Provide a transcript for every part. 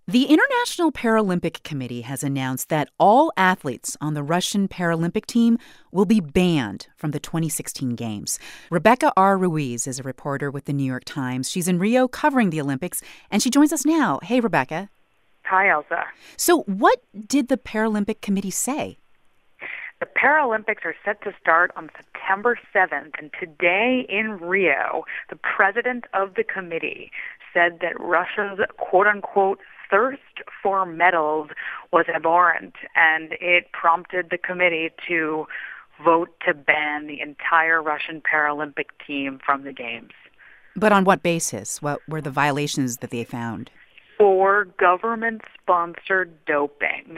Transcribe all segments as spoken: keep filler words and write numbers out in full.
The International Paralympic Committee has announced that all athletes on the Russian Paralympic team will be banned from the twenty sixteen Games. Rebecca R. Ruiz is a reporter with The New York Times. She's in Rio covering the Olympics, and she joins us now. Hey, Rebecca. Hi, Elsa. So what did the Paralympic Committee say? The Paralympics are set to start on September seventh, and today in Rio, the president of the committee said that Russia's quote-unquote thirst for medals was abhorrent, and it prompted the committee to vote to ban the entire Russian Paralympic team from the Games. But on what basis? What were the violations that they found? For government-sponsored doping,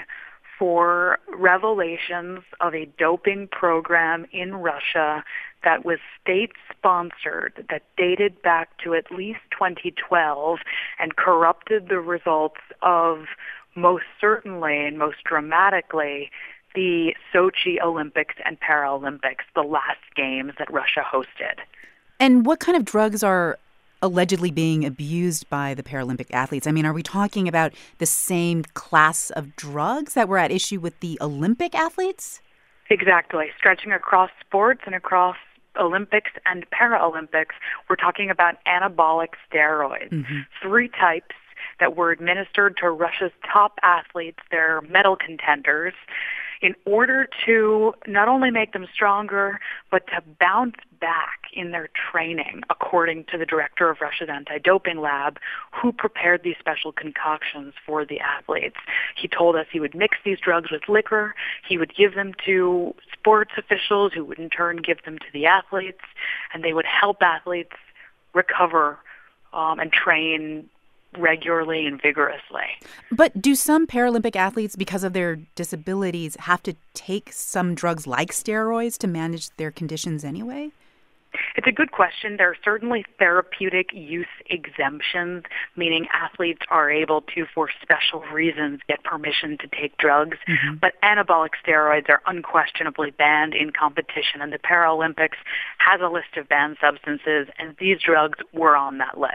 for revelations of a doping program in Russia that was state-sponsored, that dated back to at least twenty twelve and corrupted the results of, most certainly and most dramatically, the Sochi Olympics and Paralympics, the last games that Russia hosted. And what kind of drugs are allegedly being abused by the Paralympic athletes? I mean, are we talking about the same class of drugs that were at issue with the Olympic athletes? Exactly. Stretching across sports and across Olympics and Paralympics, we're talking about anabolic steroids. Mm-hmm. Three types that were administered to Russia's top athletes, their medal contenders, in order to not only make them stronger, but to bounce back in their training, according to the director of Russia's anti-doping lab, who prepared these special concoctions for the athletes. He told us he would mix these drugs with liquor, he would give them to sports officials, who would in turn give them to the athletes, and they would help athletes recover um, and train regularly and vigorously. But do some Paralympic athletes, because of their disabilities, have to take some drugs like steroids to manage their conditions anyway? It's a good question. There are certainly therapeutic use exemptions, meaning athletes are able to, for special reasons, get permission to take drugs. Mm-hmm. But anabolic steroids are unquestionably banned in competition, and the Paralympics has a list of banned substances, and these drugs were on that list.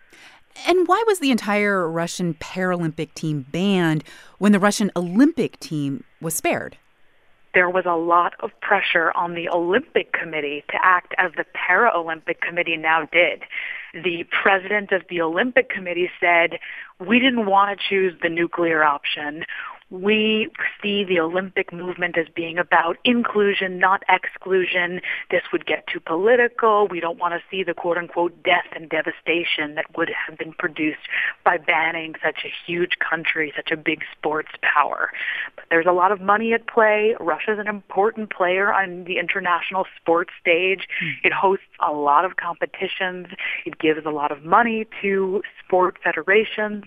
And why was the entire Russian Paralympic team banned when the Russian Olympic team was spared? There was a lot of pressure on the Olympic Committee to act as the Paralympic Committee now did. The president of the Olympic Committee said, "We didn't want to choose the nuclear option. We see the Olympic movement as being about inclusion, not exclusion. This would get too political. We don't want to see the quote-unquote death and devastation that would have been produced by banning such a huge country, such a big sports power." But there's a lot of money at play. Russia's an important player on the international sports stage. Mm. It hosts a lot of competitions. It gives a lot of money to sport federations.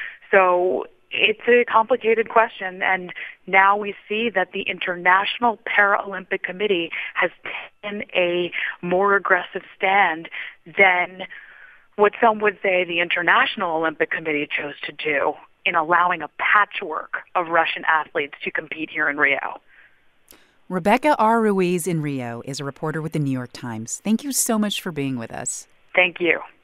So it's a complicated question, and now we see that the International Paralympic Committee has taken a more aggressive stand than what some would say the International Olympic Committee chose to do in allowing a patchwork of Russian athletes to compete here in Rio. Rebecca R. Ruiz in Rio is a reporter with The New York Times. Thank you so much for being with us. Thank you.